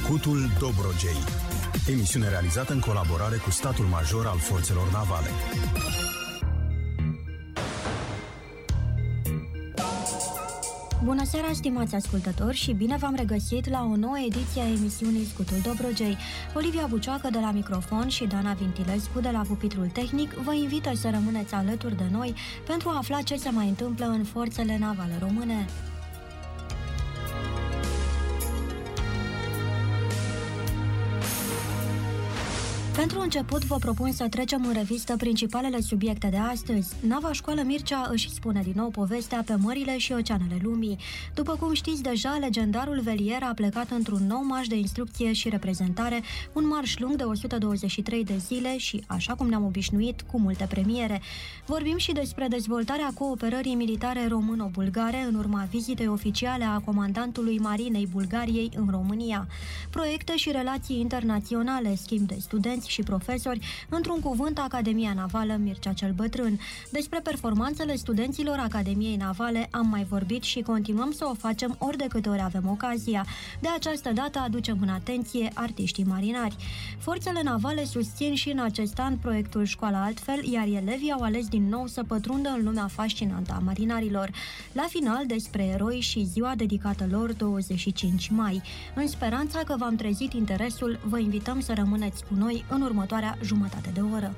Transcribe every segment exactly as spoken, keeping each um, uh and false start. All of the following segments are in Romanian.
Scutul Dobrogei. Emisiune realizată în colaborare cu statul major al forțelor navale. Bună seara, stimați ascultători, și bine v-am regăsit la o nouă ediție a emisiunii Scutul Dobrogei. Olivia Bucioacă de la microfon și Dana Vintilescu de la pupitrul tehnic vă invită să rămâneți alături de noi pentru a afla ce se mai întâmplă în forțele navale române. Pentru început, vă propun să trecem în revistă principalele subiecte de astăzi. Nava Școală Mircea își spune din nou povestea pe mările și oceanele lumii. După cum știți deja, legendarul velier a plecat într-un nou marș de instrucție și reprezentare, un marș lung de o sută douăzeci și trei de zile și, așa cum ne-am obișnuit, cu multe premiere. Vorbim și despre dezvoltarea cooperării militare româno-bulgare în urma vizitei oficiale a comandantului Marinei Bulgariei în România. Proiecte și relații internaționale, schimb de studenți și profesori, într-un cuvânt, Academia Navală Mircea cel Bătrân. Despre performanțele studenților Academiei Navale am mai vorbit și continuăm să o facem ori de câte ori avem ocazia. De această dată aducem în atenție artiștii marinari. Forțele navale susțin și în acest an proiectul Școala Altfel, iar elevii au ales din nou să pătrundă în lumea fascinantă a marinarilor. La final, despre eroi și ziua dedicată lor, douăzeci și cinci mai. În speranța că v-am trezit interesul, vă invităm să rămâneți cu noi în următoarea jumătate de oră.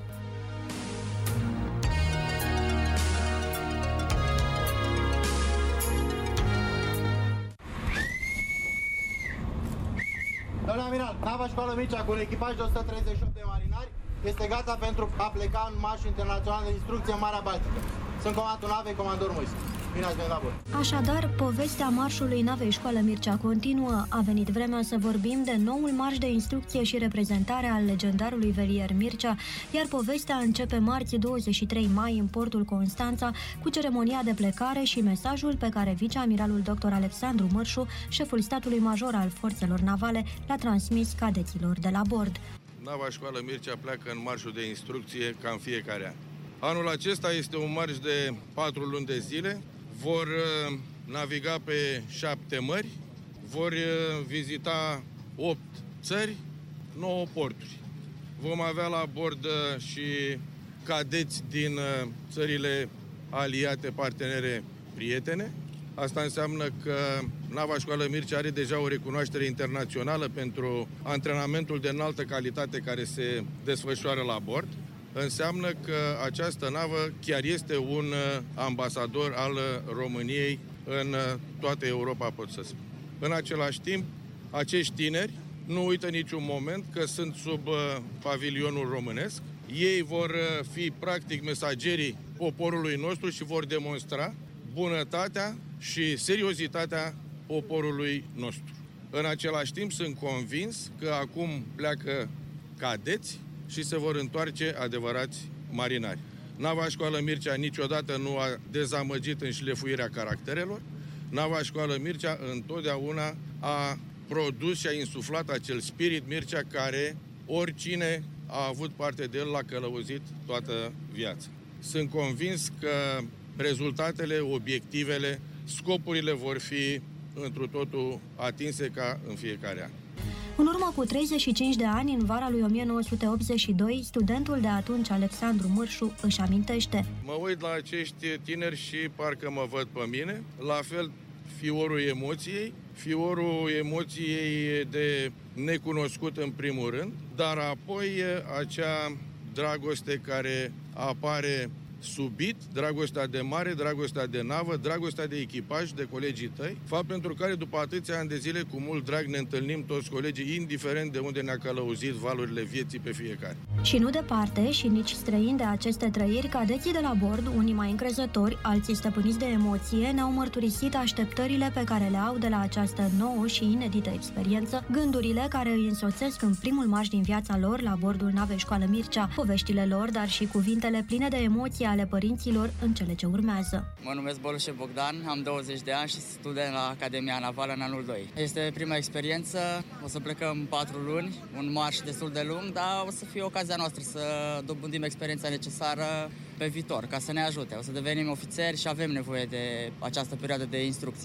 Domnule amiral, nava Școală Mircea cu un echipaj de o sută treizeci și opt de marinari este gata pentru a pleca în marș internațional de instrucție în Marea Baltică. Sunt comandantul navei, comandor Moise. Bine ați venit la bord. Așadar, povestea marșului navei Școală Mircea continuă. A venit vremea să vorbim de noul marș de instrucție și reprezentare al legendarului velier Mircea, iar povestea începe marți douăzeci și trei mai în portul Constanța cu ceremonia de plecare și mesajul pe care viceamiralul doctor Alexandru Mărșu, șeful statului major al forțelor navale, l-a transmis cadeților de la bord. Nava Școală Mircea pleacă în marșul de instrucție ca în fiecare an. Anul acesta este un marș de patru luni de zile. Vor uh, naviga pe șapte mări, vor uh, vizita opt țări, nouă porturi. Vom avea la bord uh, și cadeți din uh, țările aliate, partenere, prietene. Asta înseamnă că Nava Școală Mircea are deja o recunoaștere internațională pentru antrenamentul de înaltă calitate care se desfășoară la bord. Înseamnă că această navă chiar este un ambasador al României în toată Europa, pot să spun. În același timp, acești tineri nu uită niciun moment că sunt sub pavilionul românesc. Ei vor fi practic mesagerii poporului nostru și vor demonstra bunătatea și seriozitatea poporului nostru. În același timp, sunt convins că acum pleacă cadeți și se vor întoarce adevărați marinari. Nava Școală Mircea niciodată nu a dezamăgit în șlefuirea caracterelor. Nava Școală Mircea întotdeauna a produs și a insuflat acel spirit Mircea care oricine a avut parte de el l-a călăuzit toată viața. Sunt convins că rezultatele, obiectivele, scopurile vor fi întru totul atinse ca în fiecare an. În urmă cu treizeci și cinci de ani, în vara lui o mie nouă sute optzeci și doi, studentul de atunci, Alexandru Mărșu, își amintește. Mă uit la acești tineri și parcă mă văd pe mine, la fel fiorul emoției, fiorul emoției de necunoscut în primul rând, dar apoi acea dragoste care apare subit, dragostea de mare, dragostea de navă, dragostea de echipaj, de colegii tăi, fapt pentru care după atâția ani de zile cu mult drag ne întâlnim toți colegii, indiferent de unde ne-a călăuzit valurile vieții pe fiecare. Și nu departe și nici străini de aceste trăiri, cadeții de la bord, unii mai încrezători, alții stăpâniți de emoție, ne-au mărturisit așteptările pe care le au de la această nouă și inedită experiență, gândurile care îi însoțesc în primul marș din viața lor la bordul navei Școală Mircea, poveștile lor, dar și cuvintele pline de emoție ale părinților în cele ce urmează. Mă numesc Bolușe Bogdan, am douăzeci de ani și student la Academia Navală în anul doi. Este prima experiență, o să plecăm patru luni, un marș destul de lung, dar o să fie ocazia noastră să dobândim experiența necesară pe viitor, ca să ne ajute. O să devenim ofițeri și avem nevoie de această perioadă de instrucție.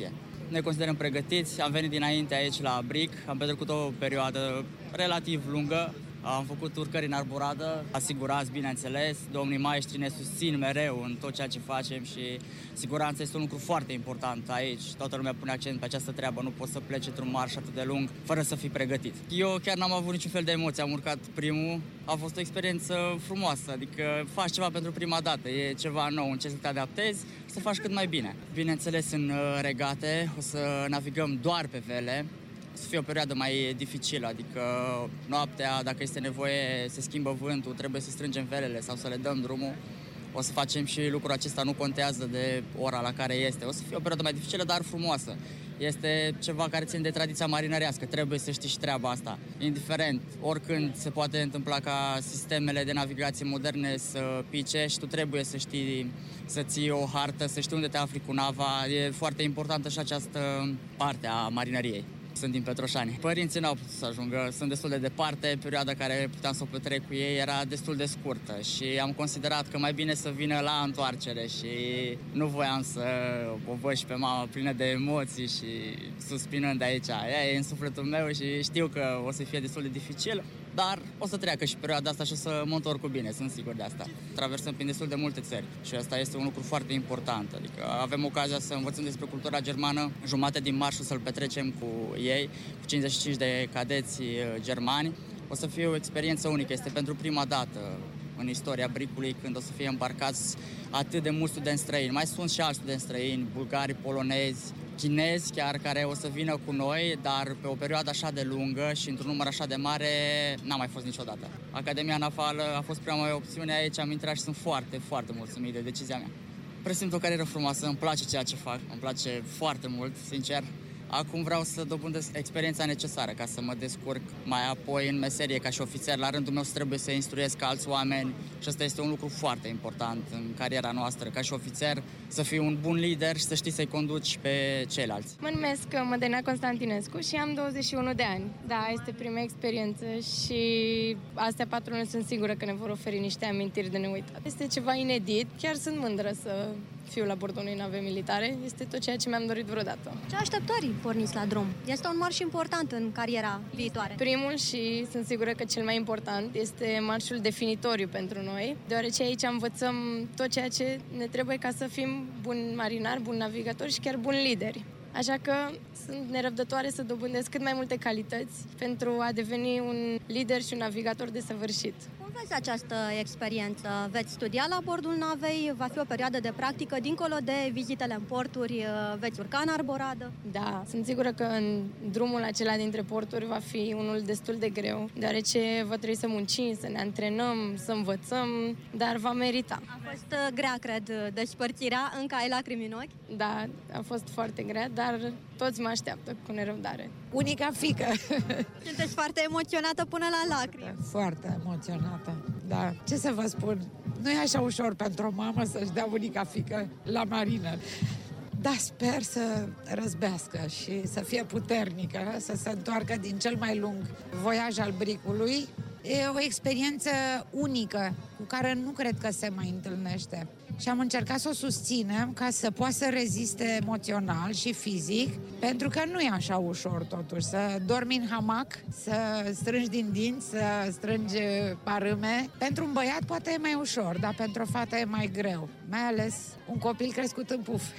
ne considerăm pregătiți. Am venit dinainte aici la Bric, am petrecut o perioadă relativ lungă. Am făcut urcări în arboradă, asigurați, bineînțeles. Domnii maestri ne susțin mereu în tot ceea ce facem și siguranța este un lucru foarte important aici. Toată lumea pune accent pe această treabă, nu poți să pleci într-un marș atât de lung fără să fii pregătit. Eu chiar n-am avut niciun fel de emoție, am urcat primul, a fost o experiență frumoasă, adică faci ceva pentru prima dată, e ceva nou, încerci să te adaptezi, să faci cât mai bine. Bineînțeles, în regate o să navigăm doar pe vele. Să fie o perioadă mai dificilă, adică noaptea, dacă este nevoie, se schimbă vântul, trebuie să strângem velele sau să le dăm drumul. O să facem și lucrul acesta, nu contează de ora la care este. O să fie o perioadă mai dificilă, dar frumoasă. Este ceva care ține de tradiția marinărească, trebuie să știi și treaba asta. Indiferent, oricând se poate întâmpla ca sistemele de navigație moderne să pice și tu trebuie să știi, să ții o hartă, să știi unde te afli cu nava. E foarte importantă și această parte a marinăriei. Sunt din Petroșani. Părinții n-au putut să ajungă, sunt destul de departe, perioada care puteam să o petrec cu ei era destul de scurtă și am considerat că mai bine să vină la întoarcere și nu voiam să o văd și pe mama plină de emoții și suspinând aici. Ea e în sufletul meu și știu că o să fie destul de dificil, dar o să treacă și perioada asta și o să mă întorc cu bine, sunt sigur de asta. Traversăm prin destul de multe țări și asta este un lucru foarte important, adică avem ocazia să învățăm despre cultura germană, jumate din marșul să-l petrecem cu ei, cu cincizeci și cinci de cadeți germani. O să fie o experiență unică, este pentru prima dată în istoria Bricului când o să fie îmbarcați atât de mulți studenți străini. Mai sunt și alți studenți străini, bulgari, polonezi, chinezi chiar, care o să vină cu noi, dar pe o perioadă așa de lungă și într-un număr așa de mare n-a mai fost niciodată. Academia Navală a fost prima mea opțiune, aici am intrat și sunt foarte, foarte mulțumit de decizia mea. Presimt o carieră frumoasă, îmi place ceea ce fac, îmi place foarte mult, sincer. Acum vreau să dobândesc experiența necesară ca să mă descurc mai apoi în meserie ca și ofițer. La rândul meu trebuie să instruiesc alți oameni și asta este un lucru foarte important în cariera noastră ca și ofițer, să fii un bun lider și să știi să-i conduci pe ceilalți. Mă numesc Mădălina Constantinescu și am douăzeci și unu de ani. Da, este prima experiență și astea patru luni sunt sigură că ne vor oferi niște amintiri de neuitat. Este ceva inedit, chiar sunt mândră să fiu la bordul unei nave militare. Este tot ceea ce mi-am dorit vreodată. Ce așteptări porniți la drum? Este un marș important în cariera viitoare. Primul și sunt sigură că cel mai important este marșul definitoriu pentru noi, deoarece aici învățăm tot ceea ce ne trebuie ca să fim buni marinari, buni navigatori și chiar buni lideri. Așa că sunt nerăbdătoare să dobândesc cât mai multe calități pentru a deveni un lider și un navigator desăvârșit. Cum vezi această experiență? Veți studia la bordul navei, va fi o perioadă de practică, dincolo de vizitele în porturi, veți urca în arboradă? Da, sunt sigură că în drumul acela dintre porturi va fi unul destul de greu, deoarece va trebui să muncim, să ne antrenăm, să învățăm, dar va merita. A fost grea, cred, despărțirea, încă ai lacrimi în ochi? Da, a fost foarte grea, dar toți mă așteaptă cu nerăbdare. Unica fiică. Sunteți foarte emoționată până la lacrimi. Foarte emoționată, da. Ce să vă spun, nu e așa ușor pentru o mamă să-și dea unica fiică la marină. Da, sper să răzbească și să fie puternică, să se întoarcă din cel mai lung voiaj al Bricului. E o experiență unică cu care nu cred că se mai întâlnește. Și am încercat să o susținem ca să poată să reziste emoțional și fizic, pentru că nu e așa ușor totuși să dormi în hamac, să strângi din dinți, să strângi parâme. Pentru un băiat poate e mai ușor, dar pentru o fată e mai greu, mai ales un copil crescut în puf.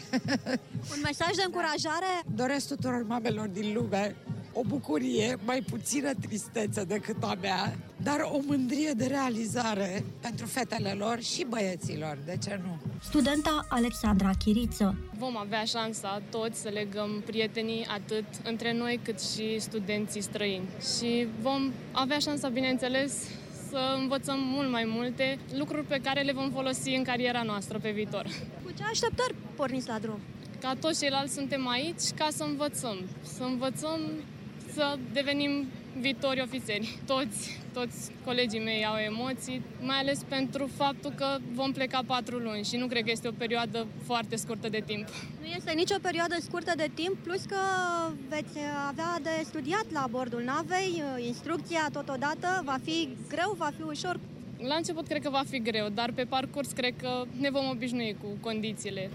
Un mesaj de încurajare? Doresc tuturor mamelor din lume o bucurie, mai puțină tristețe decât a mea, dar o mândrie de realizare pentru fetele lor și băieților, de ce nu? Studenta Alexandra Chiriță. Vom avea șansa toți să legăm prietenii atât între noi cât și studenții străini. Și vom avea șansa, bineînțeles, să învățăm mult mai multe lucruri pe care le vom folosi în cariera noastră pe viitor. Cu ce așteptări porniți la drum? Ca toți ceilalți suntem aici ca să învățăm, să învățăm să devenim viitori ofițeri. Toți, toți colegii mei au emoții, mai ales pentru faptul că vom pleca patru luni și nu cred că este o perioadă foarte scurtă de timp. Nu este nicio perioadă scurtă de timp, plus că veți avea de studiat la bordul navei, instrucția totodată, va fi greu, va fi ușor? La început cred că va fi greu, dar pe parcurs cred că ne vom obișnui cu condițiile.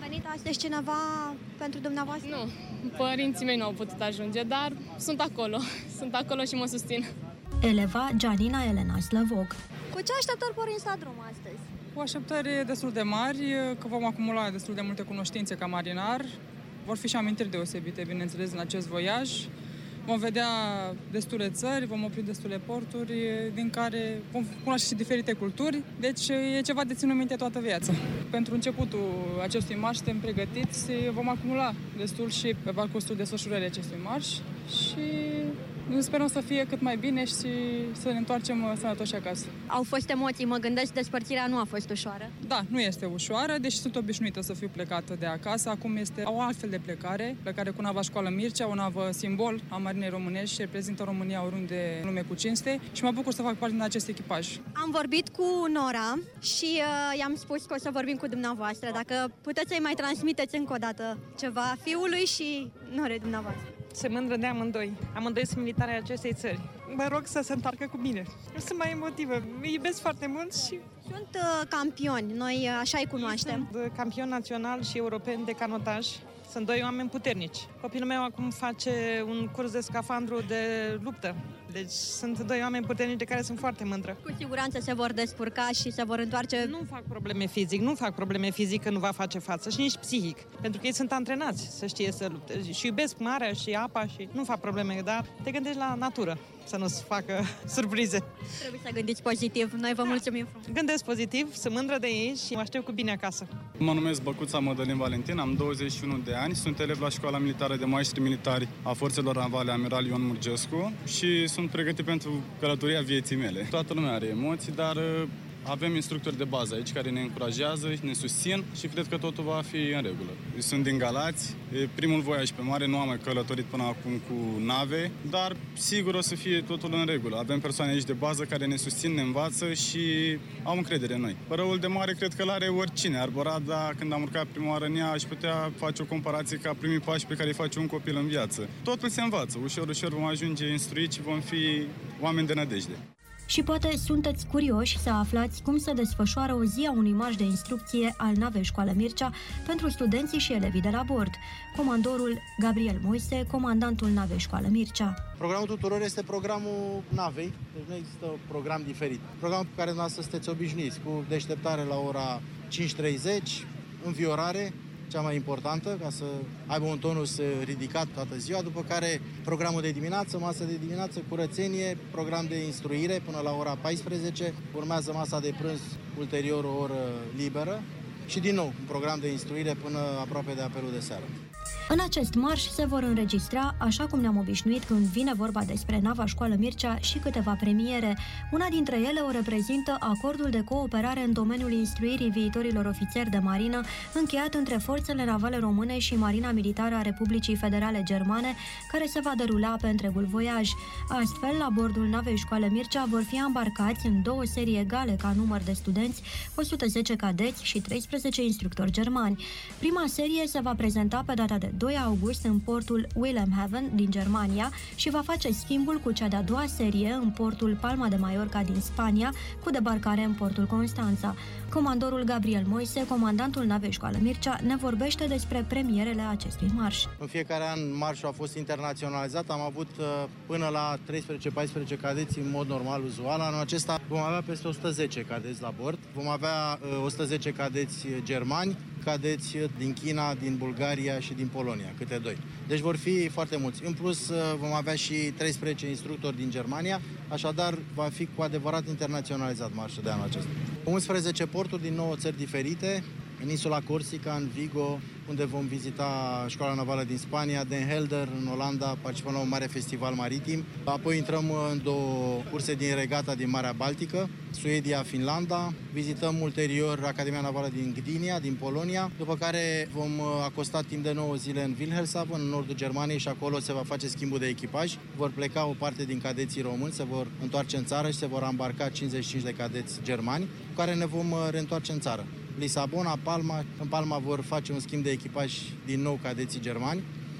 A venit astăzi cineva pentru dumneavoastră? Nu, părinții mei nu au putut ajunge, dar sunt acolo. Sunt acolo și mă susțin. Eleva Gianina Elena Slăvoc. Cu ce așteptări porniți la drum astăzi? Cu așteptări destul de mari, că vom acumula destul de multe cunoștințe ca marinar. Vor fi și amintiri deosebite, bineînțeles, în acest voiaj. Vom vedea destule țări, vom opri destule porturi, din care vom cunoaște și diferite culturi, deci e ceva de ținut minte toată viața. Pentru începutul acestui marș suntem pregătiți, vom acumula destul și pe parcursul desfășurării acestui marș și sperăm să fie cât mai bine și să ne întoarcem sănătoși acasă. Au fost emoții, mă gândesc, despărțirea nu a fost ușoară. Da, nu este ușoară, deși sunt obișnuită să fiu plecată de acasă. Acum este o altfel de plecare, plecare cu nava Școală Mircea, o navă simbol a marinei românești și reprezintă România oriunde în lume cu cinste și mă bucur să fac parte din acest echipaj. Am vorbit cu Nora și uh, i-am spus că o să vorbim cu dumneavoastră. Dacă puteți să-i mai transmiteți încă o dată ceva fiului și Norei dumneavoastră. Se mândră de amândoi. Amândoi sunt militari ai acestei țări. Mă rog să se întoarcă cu bine. Sunt mai emotivă. Îi iubesc foarte mult și... Sunt uh, campioni, noi uh, așa îi cunoaștem. Sunt campion național și european de canotaj. Sunt doi oameni puternici. Copilul meu acum face un curs de scafandru de luptă. Deci sunt doi oameni puternici de care sunt foarte mândră. Cu siguranță se vor descurca și se vor întoarce. Nu fac probleme fizic, nu fac probleme fizic că nu va face față și nici psihic. Pentru că ei sunt antrenați să știe să lupte. Și iubesc marea și apa și nu fac probleme, dar te gândești la natură să nu-ți facă surprize. Trebuie să gândiți pozitiv. Noi vă mulțumim frumos. Gândesc pozitiv, sunt mândră de ei și mă aștept cu bine acasă. Mă numesc Băcuța Mădălin Valentin, am douăzeci și unu de ani, sunt elev la Școala Militară de Maestri Militari a Forțelor Navale Amiral Ion Murgescu și sunt pregătit pentru călătoria vieții mele. Toată lumea are emoții, dar avem instructori de bază aici care ne încurajează, ne susțin și cred că totul va fi în regulă. Sunt din Galați, e primul voiaj pe mare, nu am mai călătorit până acum cu nave, dar sigur o să fie totul în regulă. Avem persoane aici de bază care ne susțin, ne învață și au încredere în noi. Răul de mare cred că l-are oricine. Arborada, când am urcat prima oară în ea, aș putea face o comparație ca primii pași pe care îi face un copil în viață. Totul se învață, ușor, ușor vom ajunge instruiți și vom fi oameni de nădejde. Și poate sunteți curioși să aflați cum se desfășoară o zi a unui marș de instrucție al navei Școală Mircea pentru studenții și elevii de la bord. Comandorul Gabriel Moise, comandantul navei Școală Mircea. Programul tuturor este programul navei, deci nu există un program diferit. Programul cu care dumneavoastră sunteți obișnuiți, cu deșteptare la ora cinci treizeci, înviorare, cea mai importantă, ca să aibă un tonus ridicat toată ziua, după care programul de dimineață, masă de dimineață, curățenie, program de instruire până la ora paisprezece, urmează masa de prânz, ulterior o oră liberă și din nou un program de instruire până aproape de apelul de seară. În acest marș se vor înregistra, așa cum ne-am obișnuit când vine vorba despre nava Școală Mircea, și câteva premiere. Una dintre ele o reprezintă acordul de cooperare în domeniul instruirii viitorilor ofițeri de marină, încheiat între Forțele Navale Române și Marina Militară a Republicii Federale Germane, care se va derula pe întregul voiaj. Astfel, la bordul navei Școală Mircea vor fi îmbarcați în două serii egale ca număr de studenți, o sută zece cadeți și treisprezece instructori germani. Prima serie se va prezenta pe data de doi august în portul Wilhelmshaven din Germania și va face schimbul cu cea de-a doua serie în portul Palma de Mallorca din Spania, cu debarcare în portul Constanța. Comandorul Gabriel Moise, comandantul navei Școală Mircea, ne vorbește despre premierele acestui marș. În fiecare an marșul a fost internaționalizat, am avut până la treisprezece paisprezece cadeți în mod normal, uzual. Anul acesta vom avea peste o sută zece cadeți la bord, vom avea o sută zece cadeți germani, cadeți din China, din Bulgaria și din Polonia, câte doi. Deci vor fi foarte mulți. În plus vom avea și treisprezece instructori din Germania, așadar va fi cu adevărat internaționalizat marșul de anul acesta. unsprezece porturi din nouă țări diferite, în insula Corsica, în Vigo, unde vom vizita Școala Navală din Spania, Den Helder, în Olanda, participăm la un mare festival maritim. Apoi intrăm în două curse din regata din Marea Baltică, Suedia, Finlanda. Vizităm ulterior Academia Navală din Gdynia, din Polonia, după care vom acosta timp de nouă zile în Wilhelmshaven, în nordul Germaniei, și acolo se va face schimbul de echipaj. Vor pleca o parte din cadeții români, se vor întoarce în țară și se vor îmbarca cincizeci și cinci de cadeți germani, cu care ne vom reîntoarce în țară. Lisabona, Palma. În Palma vor face un schimb de echipaj din nou cadeții germani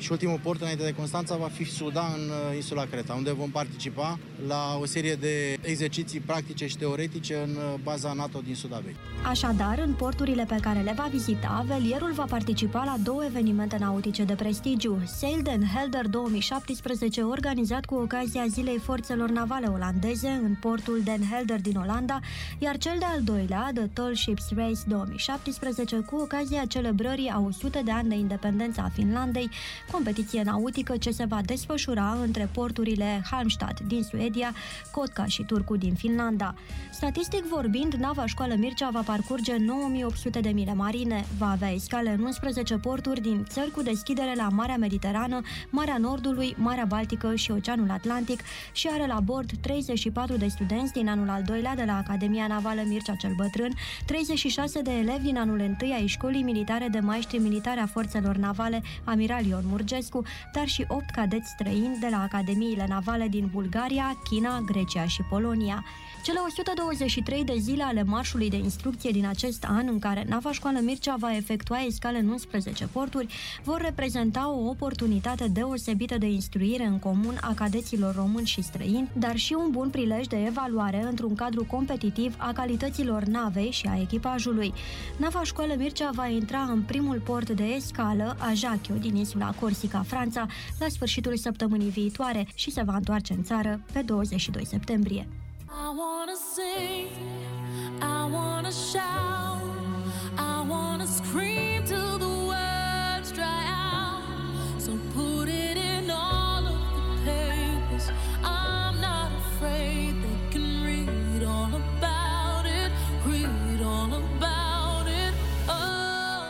Și ultimul port înainte de Constanța va fi Suda, în insula Creta, unde vom participa la o serie de exerciții practice și teoretice în baza NATO din Sudabei. Așadar, în porturile pe care le va vizita, velierul va participa la două evenimente nautice de prestigiu. Sail den Helder două mii șaptesprezece, organizat cu ocazia Zilei Forțelor Navale Olandeze în portul Den Helder din Olanda, iar cel de-al doilea, The Tall Ships Race două mii șaptesprezece, cu ocazia celebrării a o sută de ani de independență a Finlandei, competiție nautică ce se va desfășura între porturile Halmstad din Suedia, Kotka și Turku din Finlanda. Statistic vorbind, nava Școală Mircea va parcurge nouă mii opt sute de mile marine, va avea escale în unsprezece porturi din țări cu deschidere la Marea Mediterană, Marea Nordului, Marea Baltică și Oceanul Atlantic și are la bord treizeci și patru de studenți din anul al doilea de la Academia Navală Mircea cel Bătrân, treizeci și șase de elevi din anul întâi ai Școlii Militare de Maestri Militare a Forțelor Navale Amiral Ion Murgescu, dar și opt cadeți străini de la Academiile Navale din Bulgaria, China, Grecia și Polonia. Cele o sută douăzeci și trei de zile ale marșului de instrucție din acest an, în care nava Școală Mircea va efectua escale în unsprezece porturi, vor reprezenta o oportunitate deosebită de instruire în comun a cadeților români și străini, dar și un bun prilej de evaluare într-un cadru competitiv a calităților navei și a echipajului. Nava Școală Mircea va intra în primul port de escală, Ajaccio, din insula Corsica, Franța, la sfârșitul săptămânii viitoare și se va întoarce în țară pe douăzeci și doi septembrie. I wanna sing, I wanna shout, I wanna scream till the words dry out. So put it in all of the papers. I'm not afraid, they can read all about it, read all about it. Oh.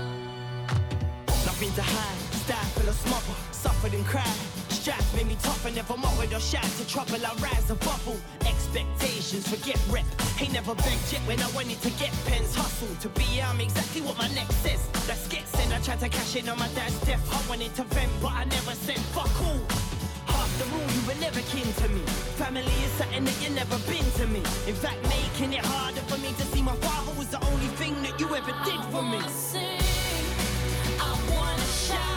Nothing to hide, stifle or smother, suffered and cried. Straps made me tough and never mothered or shy to trouble. I rise and bubble. Expectations, forget rep. Ain't never begged yet when I wanted to get pens. Hustle to be I'm exactly what my next says. Let's get sent. I tried to cash in on my dad's death. I wanted to vent, but I never said fuck all. After all, you were never kin to me. Family is something that you never been to me. In fact, making it harder for me to see my father was the only thing that you ever did for me. I wanna sing, I wanna shout.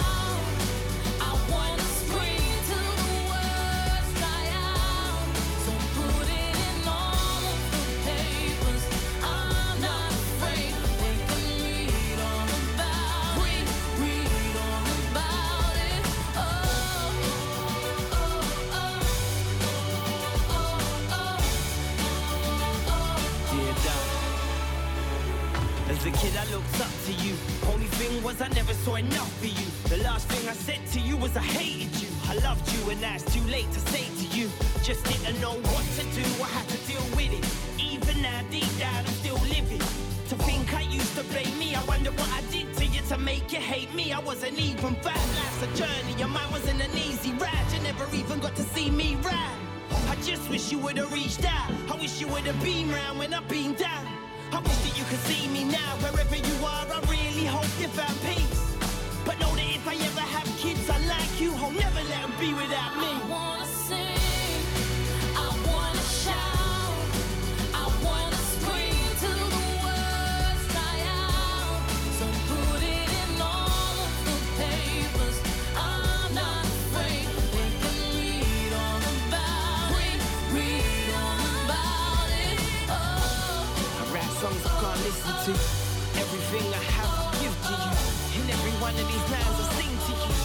As a kid I looked up to you. Only thing was I never saw enough for you. The last thing I said to you was I hated you. I loved you and now it's too late to say to you. Just didn't know what to do, I had to deal with it. Even now deep down I'm still living. To think I used to blame me, I wonder what I did to you to make you hate me. I wasn't even bad, life's a journey and mine wasn't an easy ride. You never even got to see me ride. I just wish you would have reached out. I wish you would have been round when I've been down. I wish that you could see me now, wherever you are, I really hope you found peace. But know that if I ever have kids, I like you, I'll never let them be without me. I wanna sing, I wanna shout, I wanna scream till the words dry out. So put it in all of the papers, I'm not afraid, they can read all about it, read all about it, oh. I rap songs I can't listen to. Everything I have I give to you. In every one of these lines I sing to you.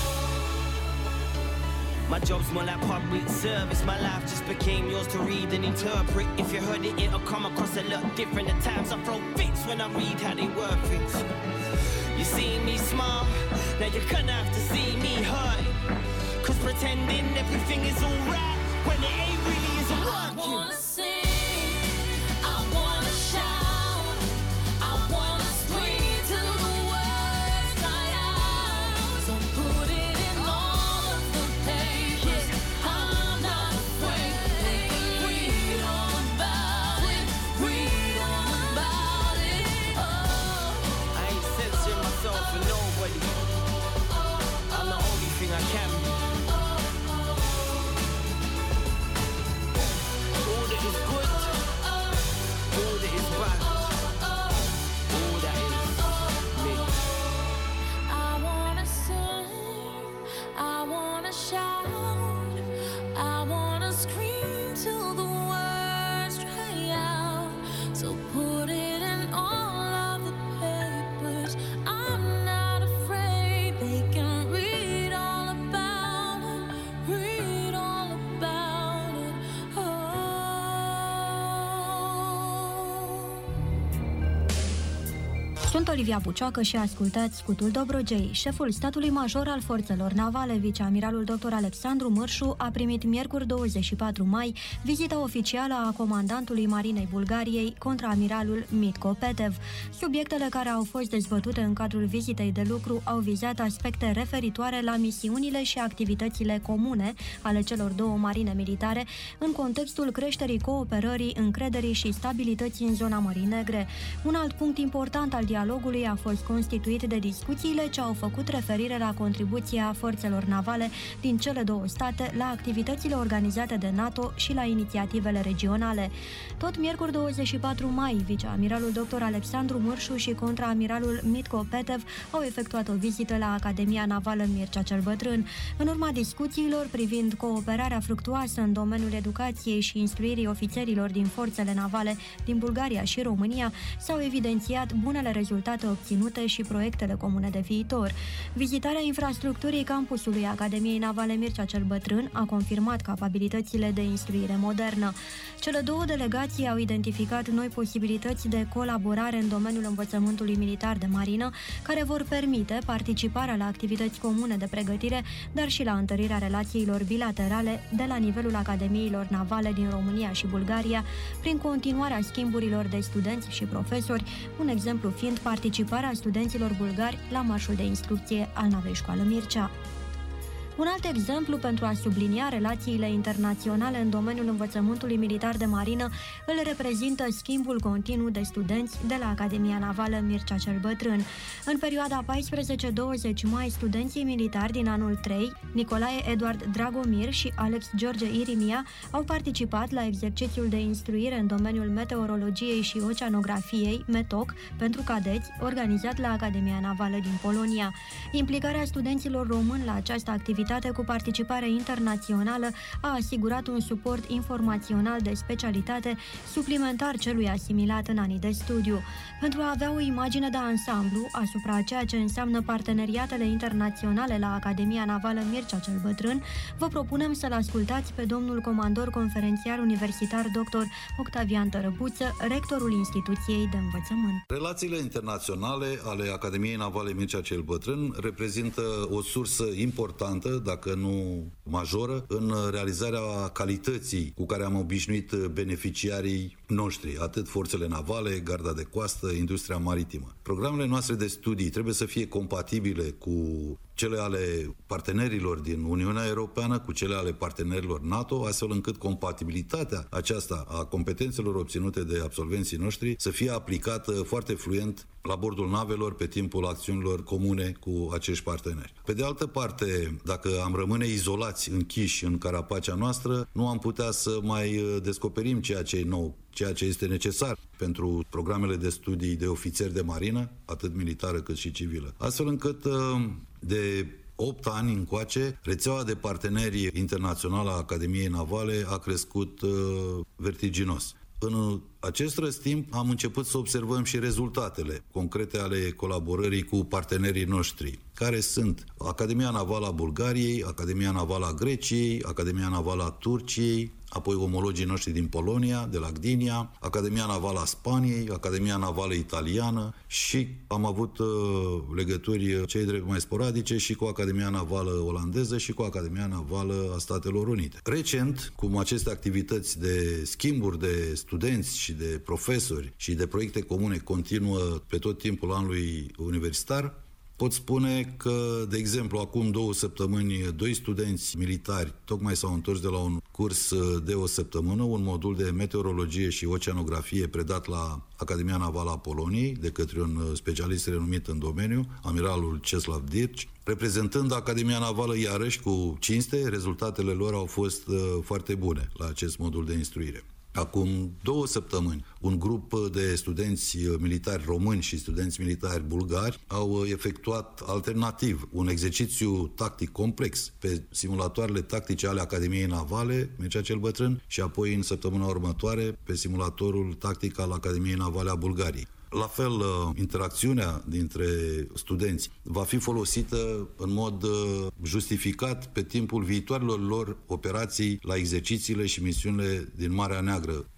My job's more like public service. My life just became yours to read and interpret. If you heard it, it'll come across a lot different. At times I throw fits when I read how they word things. You see me smile, now you're gonna have to see me hurt. Cause pretending everything is alright when it ain't really isn't working. I wanna sing, I wanna shout, I wanna scream till the words dry out. So put it in all of the papers, I'm not afraid, they can read all about it, read all about it, oh. I ain't censoring myself for nobody. I'm the only thing I can be. Sunt Olivia Bucioacă și ascultați Scutul Dobrogei. Șeful statului major al forțelor navale, viceamiralul doctor Alexandru Mârșu, a primit miercuri douăzeci și patru mai vizita oficială a comandantului Marinei Bulgariei, contraamiralul Mitko Petev. Subiectele care au fost dezbătute în cadrul vizitei de lucru au vizat aspecte referitoare la misiunile și activitățile comune ale celor două marine militare în contextul creșterii cooperării, încrederii și stabilității în zona Mării Negre. Un alt punct important al dialogului a fost constituit de discuțiile ce au făcut referire la contribuția forțelor navale din cele două state la activitățile organizate de NATO și la inițiativele regionale. Tot miercuri douăzeci și patru mai, viceamiralul doctor Alexandru Mârșu și contraamiralul Mitko Petev au efectuat o vizită la Academia Navală Mircea cel Bătrân. În urma discuțiilor privind cooperarea fructuoasă în domeniul educației și instruirii ofițerilor din forțele navale din Bulgaria și România, s-au evidențiat bunele rezultate obținute și proiectele comune de viitor. Vizitarea infrastructurii campusului Academiei Navale Mircea cel Bătrân a confirmat capabilitățile de instruire modernă. Cele două delegații au identificat noi posibilități de colaborare în domeniul învățământului militar de marină, care vor permite participarea la activități comune de pregătire, dar și la întărirea relațiilor bilaterale de la nivelul Academiilor Navale din România și Bulgaria, prin continuarea schimburilor de studenți și profesori, un exemplu fiind participarea studenților bulgari la marșul de instrucție al Navei Școală Mircea. Un alt exemplu pentru a sublinia relațiile internaționale în domeniul învățământului militar de marină îl reprezintă schimbul continuu de studenți de la Academia Navală Mircea cel Bătrân. În perioada paisprezece douăzeci mai, studenții militari din anul trei, Nicolae Eduard Dragomir și Alex George Irimia, au participat la exercițiul de instruire în domeniul meteorologiei și oceanografiei, METOC, pentru cadeți, organizat la Academia Navală din Polonia. Implicarea studenților români la această activitate cu participare internațională a asigurat un suport informațional de specialitate suplimentar celui asimilat în anii de studiu. Pentru a avea o imagine de ansamblu asupra a ceea ce înseamnă parteneriatele internaționale la Academia Navală Mircea cel Bătrân, vă propunem să-l ascultați pe domnul comandor conferențiar universitar doctor Octavian Tărăbuță, rectorul instituției de învățământ. Relațiile internaționale ale Academiei Navale Mircea cel Bătrân reprezintă o sursă importantă, dacă nu majoră, în realizarea calității cu care am obișnuit beneficiarii noștri, atât forțele navale, garda de coastă, industria maritimă. Programele noastre de studii trebuie să fie compatibile cu cele ale partenerilor din Uniunea Europeană, cu cele ale partenerilor NATO, astfel încât compatibilitatea aceasta a competențelor obținute de absolvenții noștri să fie aplicată foarte fluent la bordul navelor pe timpul acțiunilor comune cu acești parteneri. Pe de altă parte, dacă am rămâne izolați, închiși în carapacea noastră, nu am putea să mai descoperim ceea ce e nou, ceea ce este necesar pentru programele de studii de ofițeri de marină, atât militară cât și civilă. Astfel încât de opt ani încoace, rețeaua de parteneri internaționali a Academiei Navale a crescut uh, vertiginos. În acest răstimp am început să observăm și rezultatele concrete ale colaborării cu partenerii noștri, care sunt Academia Navală a Bulgariei, Academia Navală a Greciei, Academia Navală a Turciei, apoi omologii noștri din Polonia, de la Gdynia, Academia Navală a Spaniei, Academia Navală Italiană și am avut uh, legături cei drept mai sporadice și cu Academia Navală Olandeză și cu Academia Navală a Statelor Unite. Recent, cum aceste activități de schimburi de studenți și de profesori și de proiecte comune continuă pe tot timpul anului universitar, pot spune că, de exemplu, acum două săptămâni, doi studenți militari tocmai s-au întors de la un curs de o săptămână, un modul de meteorologie și oceanografie predat la Academia Navală a Poloniei, de către un specialist renumit în domeniu, amiralul Czeslaw Dirci, reprezentând Academia Navală iarăși cu cinste. Rezultatele lor au fost uh, foarte bune la acest modul de instruire. Acum două săptămâni, un grup de studenți militari români și studenți militari bulgari au efectuat alternativ un exercițiu tactic complex pe simulatoarele tactice ale Academiei Navale Mircea cel Bătrân și apoi în săptămâna următoare pe simulatorul tactic al Academiei Navale a Bulgariei. La fel, interacțiunea dintre studenți va fi folosită în mod justificat pe timpul viitoarelor lor operații la exercițiile și misiunile din Marea Neagră,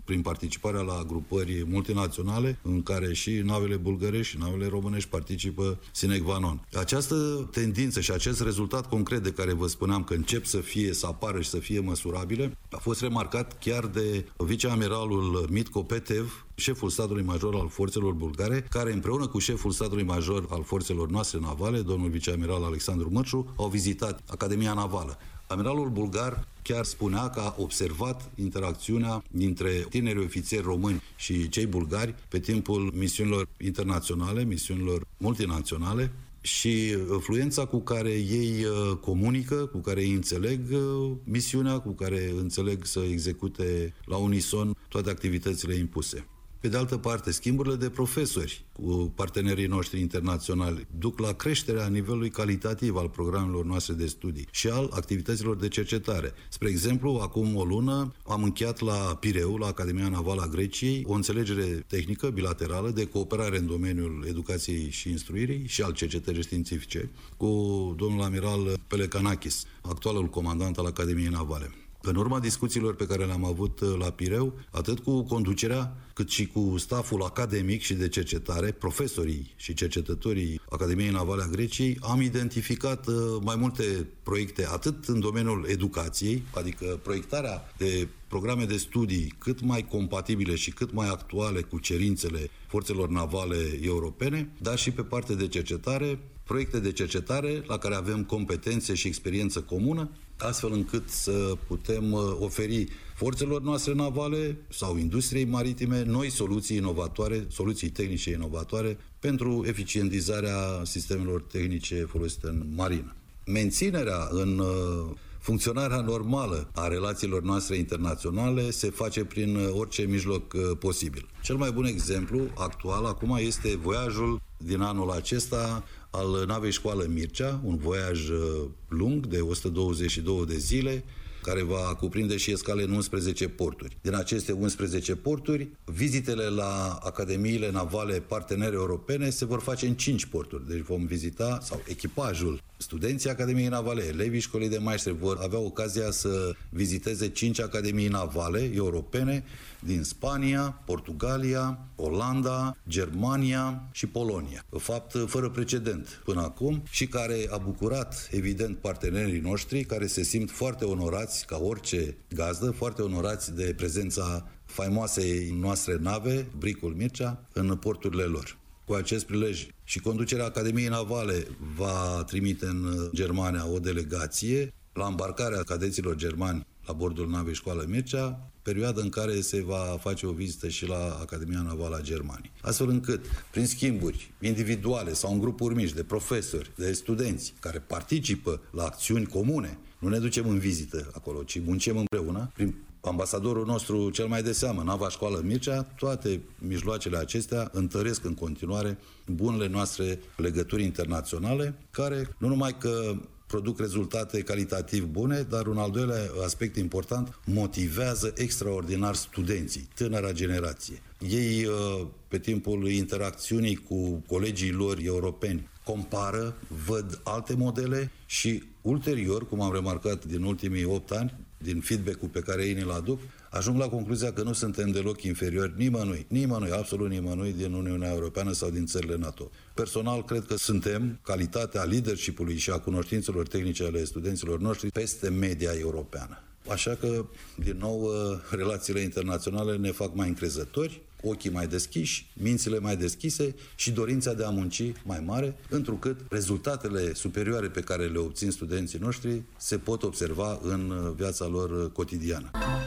prin participarea la grupări multinaționale, în care și navele bulgărești și navele românești participă sine qua non. Această tendință și acest rezultat concret de care vă spuneam că încep să fie, să apară și să fie măsurabile, a fost remarcat chiar de viceamiralul Mitko Petev, șeful statului major al forțelor bulgare, care împreună cu șeful statului major al forțelor noastre navale, domnul viceamiral Alexandru Mărciu, au vizitat Academia Navală. Amiralul bulgar chiar spunea că a observat interacțiunea dintre tinerii ofițeri români și cei bulgari pe timpul misiunilor internaționale, misiunilor multinaționale, și fluența cu care ei comunică, cu care ei înțeleg misiunea, cu care înțeleg să execute la unison toate activitățile impuse. Pe de altă parte, schimburile de profesori cu partenerii noștri internaționali duc la creșterea nivelului calitativ al programelor noastre de studii și al activităților de cercetare. Spre exemplu, acum o lună am încheiat la Pireu, la Academia Navală a Greciei, o înțelegere tehnică bilaterală de cooperare în domeniul educației și instruirii și al cercetării științifice cu domnul amiral Pelecanakis, actualul comandant al Academiei Navale. În urma discuțiilor pe care le-am avut la Pireu, atât cu conducerea, cât și cu staful academic și de cercetare, profesorii și cercetătorii Academiei Navale a Greciei, am identificat mai multe proiecte, atât în domeniul educației, adică proiectarea de programe de studii cât mai compatibile și cât mai actuale cu cerințele forțelor navale europene, dar și pe partea de cercetare, proiecte de cercetare la care avem competențe și experiență comună, astfel încât să putem oferi forțelor noastre navale sau industriei maritime noi soluții inovatoare, soluții tehnice inovatoare pentru eficientizarea sistemelor tehnice folosite în marină. Menținerea în funcționarea normală a relațiilor noastre internaționale se face prin orice mijloc posibil. Cel mai bun exemplu actual acum este voiajul din anul acesta al navei Școală Mircea, un voiaj lung de o sută douăzeci și două de zile, care va cuprinde și escale în unsprezece porturi. Din aceste unsprezece porturi, vizitele la academiile navale partenere europene se vor face în cinci porturi. Deci vom vizita, sau echipajul, studenții Academiei Navale, elevii școlii de maestre vor avea ocazia să viziteze cinci academii navale europene din Spania, Portugalia, Olanda, Germania și Polonia. Fapt fără precedent până acum și care a bucurat, evident, partenerii noștri, care se simt foarte onorați, ca orice gazdă, foarte onorați de prezența faimoasei noastre nave, Bricul Mircea, în porturile lor. Cu acest prilej și conducerea Academiei Navale va trimite în Germania o delegație la îmbarcarea cadeților germani la bordul navei Școală Mircea, perioadă în care se va face o vizită și la Academia Navală a Germaniei. Astfel încât, prin schimburi individuale sau în grupuri mici de profesori, de studenți care participă la acțiuni comune, nu ne ducem în vizită acolo, ci muncim împreună, prin ambasadorul nostru cel mai de seamă, nava Școală Mircea, toate mijloacele acestea întăresc în continuare bunele noastre legături internaționale, care nu numai că produc rezultate calitativ bune, dar un al doilea aspect important, motivează extraordinar studenții, tânăra generație. Ei, pe timpul interacțiunii cu colegii lor europeni, compară, văd alte modele și ulterior, cum am remarcat din ultimii opt ani, din feedback-ul pe care ei ne-l aduc, ajung la concluzia că nu suntem deloc inferiori nimănui, nimănui, absolut nimănui din Uniunea Europeană sau din țările NATO. Personal, cred că suntem, calitatea leadership-ului și a cunoștințelor tehnice ale studenților noștri, peste media europeană. Așa că, din nou, relațiile internaționale ne fac mai încrezători, ochii mai deschiși, mințile mai deschise și dorința de a munci mai mare, întrucât rezultatele superioare pe care le obțin studenții noștri se pot observa în viața lor cotidiană.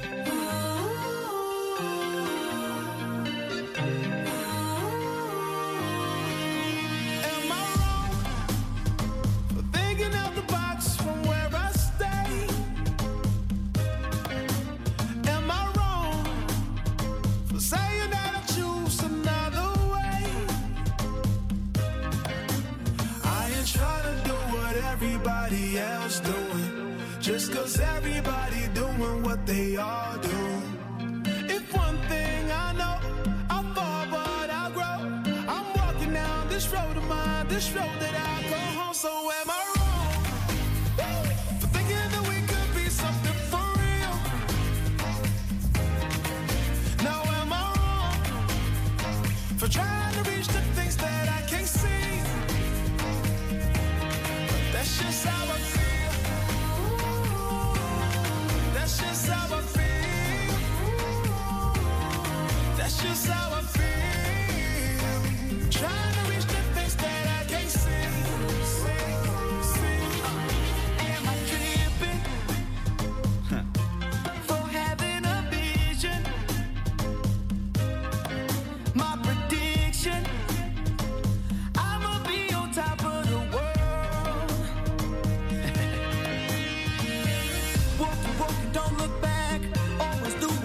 Just cause everybody doing what they all do. If one thing I know, I fall but I grow. I'm walking down this road of mine, this road that I go home. So am I wrong for thinking that we could be something for real? Now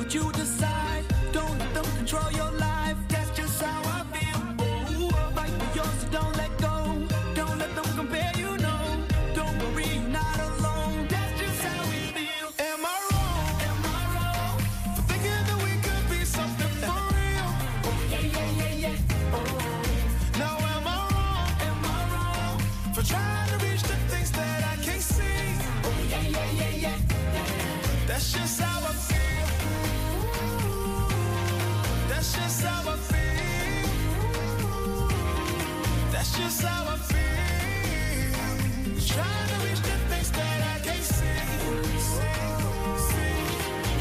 what you decide. Don't let them control your life. That's just how I feel. Ooh, fight for yours, so don't let go. Don't let them compare you, no. Don't worry, you're not alone. That's just how we feel. Am I wrong? Am I wrong for thinking that we could be something for real? Oh yeah, yeah, yeah, yeah. Oh. Now am I wrong? Am I wrong for trying to reach the things that I can't see? Oh yeah, yeah, yeah, yeah. That's just how I feel. That's just how I feel. That's just how I feel. Trying to reach the things that I can't see. see, see.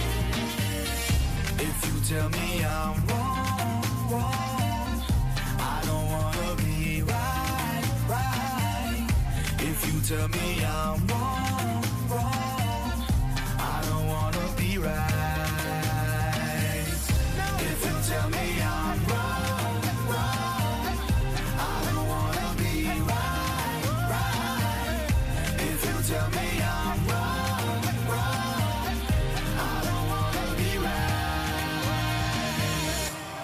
If you tell me I'm wrong, wrong, I don't wanna be right, right. If you tell me I'm wrong, wrong, I don't wanna be right. If you tell me I'm wrong, wrong, I don't wanna be right, right. If you tell me I'm wrong, wrong, I don't wanna be right.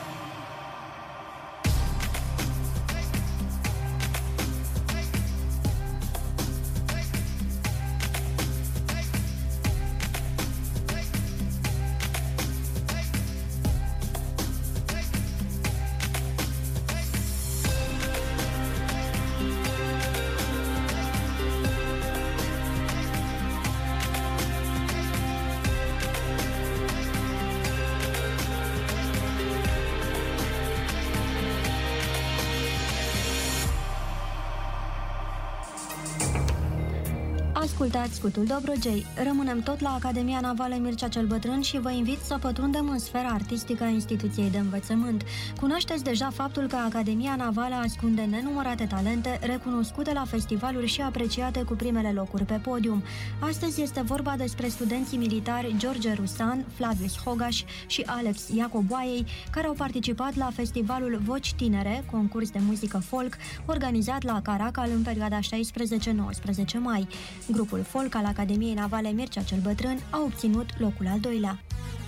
Ascultați Scutul Dobrogei. Rămânem tot la Academia Navală Mircea cel Bătrân și vă invit să pătrundem în sfera artistică a instituției de învățământ. Cunoașteți deja faptul că Academia Navală ascunde nenumărate talente recunoscute la festivaluri și apreciate cu primele locuri pe podium. Astăzi este vorba despre studenții militari George Rusan, Flavius Hogaș și Alex Iacoboaiei, care au participat la festivalul Voci Tinere, concurs de muzică folk, organizat la Caracal în perioada șaisprezece nouăsprezece mai. Grupul folk al Academiei Navale Mircea cel Bătrân a obținut locul al doilea.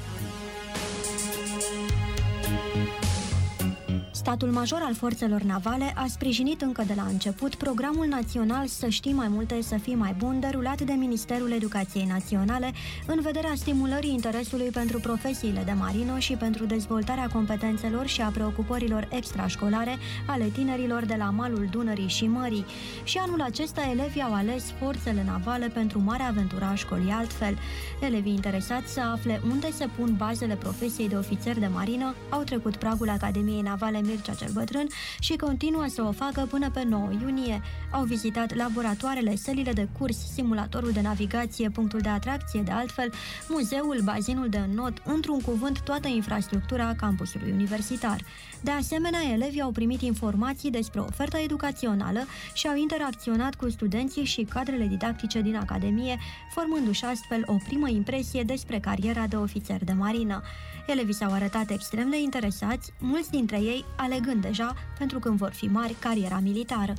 Statul Major al Forțelor Navale a sprijinit încă de la început programul național Să știi mai multe, să fii mai bun, derulat de Ministerul Educației Naționale, în vederea stimulării interesului pentru profesiile de marină și pentru dezvoltarea competențelor și a preocupărilor extrașcolare ale tinerilor de la malul Dunării și Mării. Și anul acesta elevii au ales forțele navale pentru marea aventură a școlii altfel. Elevii interesați să afle unde se pun bazele profesiei de ofițer de marină au trecut pragul Academiei Navale Mircea cel Bătrân și continuă să o facă până pe nouă iunie. Au vizitat laboratoarele, sălile de curs, simulatorul de navigație, punctul de atracție, de altfel, muzeul, bazinul de înnot, într-un cuvânt toată infrastructura campusului universitar. De asemenea, elevii au primit informații despre oferta educațională și au interacționat cu studenții și cadrele didactice din Academie, formându-și astfel o primă impresie despre cariera de ofițer de marină. Elevii s-au arătat extrem de interesați, mulți dintre ei alegând deja, pentru când vor fi mari, cariera militară.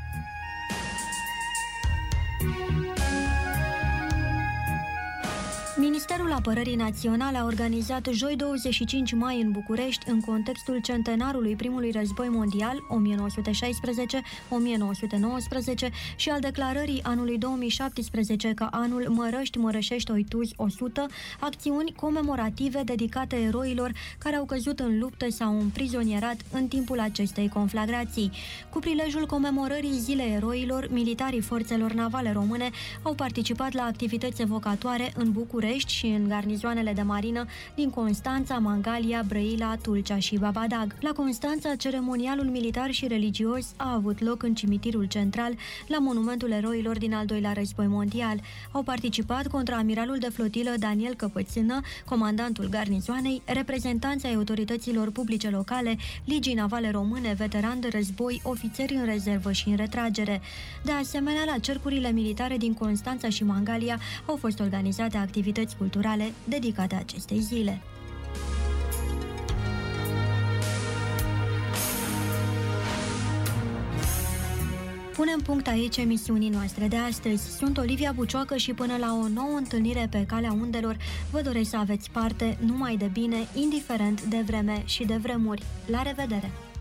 Ministerul Apărării Naționale a organizat joi douăzeci și cinci mai în București, în contextul centenarului primului război mondial o mie nouă sute șaisprezece - o mie nouă sute nouăsprezece și al declarării anului două mii șaptesprezece ca anul Mărăști Mărășești Oituzi o sută, acțiuni comemorative dedicate eroilor care au căzut în luptă sau împrizonierat în timpul acestei conflagrații. Cu prilejul comemorării Zilei Eroilor, militarii forțelor navale române au participat la activități evocatoare în București și în garnizoanele de marină din Constanța, Mangalia, Brăila, Tulcea și Babadag. La Constanța, ceremonialul militar și religios a avut loc în cimitirul central, la monumentul eroilor din al doilea război mondial. Au participat contraamiralul de flotilă Daniel Căpățână, comandantul garnizoanei, reprezentanții ai autorităților publice locale, Ligii Navale Române, veterani de război, ofițeri în rezervă și în retragere. De asemenea, la cercurile militare din Constanța și Mangalia au fost organizate activități culturale dedicate acestei zile. Punem punct aici emisiunii noastre de astăzi. Sunt Olivia Bucioacă și până la o nouă întâlnire pe calea undelor, vă doresc să aveți parte numai de bine, indiferent de vreme și de vremuri. La revedere!